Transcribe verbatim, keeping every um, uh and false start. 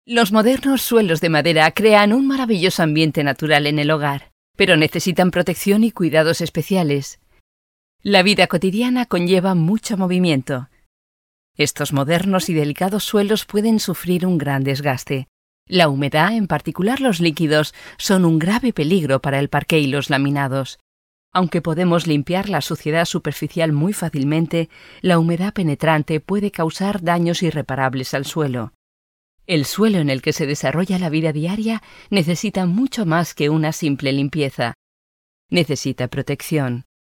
Los modernos suelos de madera crean un maravilloso ambiente natural en el hogar, pero necesitan protección y cuidados especiales. La vida cotidiana conlleva mucho movimiento. Estos modernos y delicados suelos pueden sufrir un gran desgaste. La humedad, en particular los líquidos, son un grave peligro para el parqué y los laminados. Aunque podemos limpiar la suciedad superficial muy fácilmente, la humedad penetrante puede causar daños irreparables al suelo. El suelo en el que se desarrolla la vida diaria necesita mucho más que una simple limpieza. Necesita protección.